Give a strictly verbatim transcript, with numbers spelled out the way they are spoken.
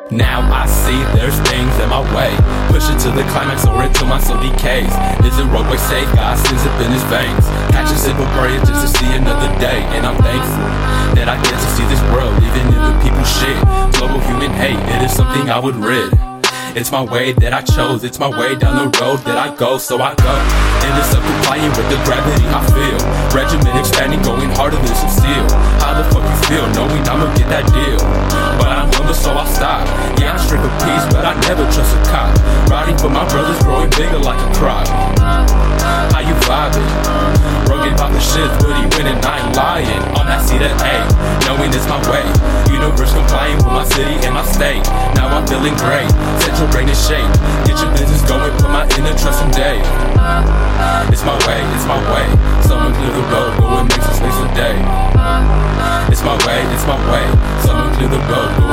Now I see there's things in my way, push it to the climax or until my soul decays. Is the roadway safe? God sends up in his veins. Catch a simple prayer just to see another day. And I'm thankful that I get to see this world, even if the people shit. Global human hate, it is something I would rid. It's my way that I chose, it's my way down the road that I go, so I go. And it's up complying with the gravity I feel. Regiment expanding, going harder than some steel. How the fuck you feel, knowing I'ma get that deal? But I'm humble, so I'll stop. Yeah, I'm strict with peace, but I never trust a cop. Riding for my brothers, growing bigger like a crop. How you vibing? Rugged about the shit, but he winning, I ain't lying. On that seat at A, knowing it's my way. Universe complying with my city and my state. Now I'm feeling great, central brain is shaped. Get your business going, put my inner trust in day. It's my way, it's my way. Someone clear the road, go and make some space today. It's my way, it's my way. Someone clear the road, go